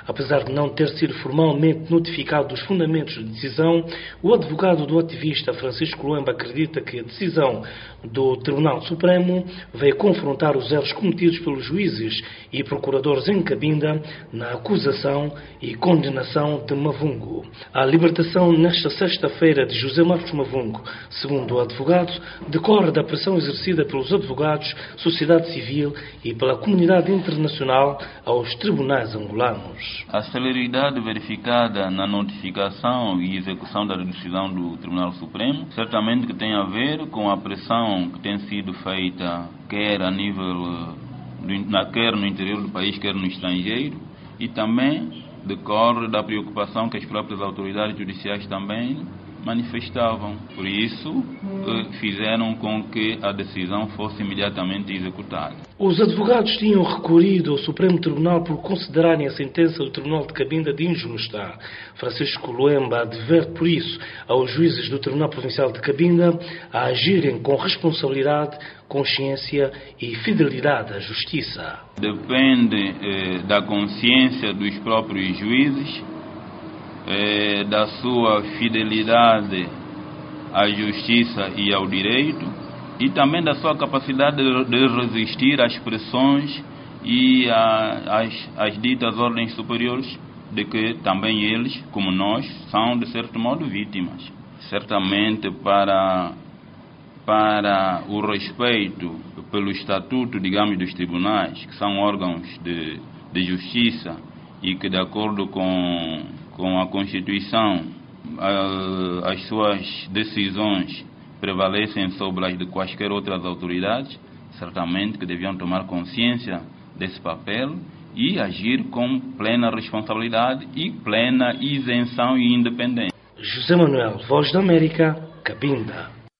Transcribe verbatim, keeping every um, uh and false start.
Apesar de não ter sido formalmente notificado dos fundamentos de decisão, o advogado do ativista Francisco Luemba acredita que a decisão do Tribunal Supremo veio confrontar os erros cometidos pelos juízes e procuradores em Cabinda na acusação e condenação de Mavungo. A libertação nesta sexta-feira de José Marcos Mavungo, segundo o advogado, decorre da pressão exercida pelos advogados, sociedade civil e pela comunidade internacional aos tribunais angolanos. A celeridade verificada na notificação e execução da decisão do Tribunal Supremo certamente que tem a ver com a pressão que tem sido feita quer a nível, quer no interior do país, quer no estrangeiro, e também decorre da preocupação que as próprias autoridades judiciais também manifestavam. Por isso, fizeram com que a decisão fosse imediatamente executada. Os advogados tinham recorrido ao Supremo Tribunal por considerarem a sentença do Tribunal de Cabinda de injusta. Francisco Luemba adverte, por isso, aos juízes do Tribunal Provincial de Cabinda a agirem com responsabilidade, consciência e fidelidade à justiça. Depende eh, da consciência dos próprios juízes, eh, da sua fidelidade à justiça e ao direito, e também da sua capacidade de resistir às pressões e às, às ditas ordens superiores, de que também eles, como nós, são de certo modo vítimas. Certamente para, para o respeito pelo estatuto, digamos, dos tribunais, que são órgãos de, de justiça e que, de acordo com, com a Constituição, a, as suas decisões prevalecem sobre as de quaisquer outras autoridades, certamente que deviam tomar consciência desse papel e agir com plena responsabilidade e plena isenção e independência. José Manuel, Voz da América, Cabinda.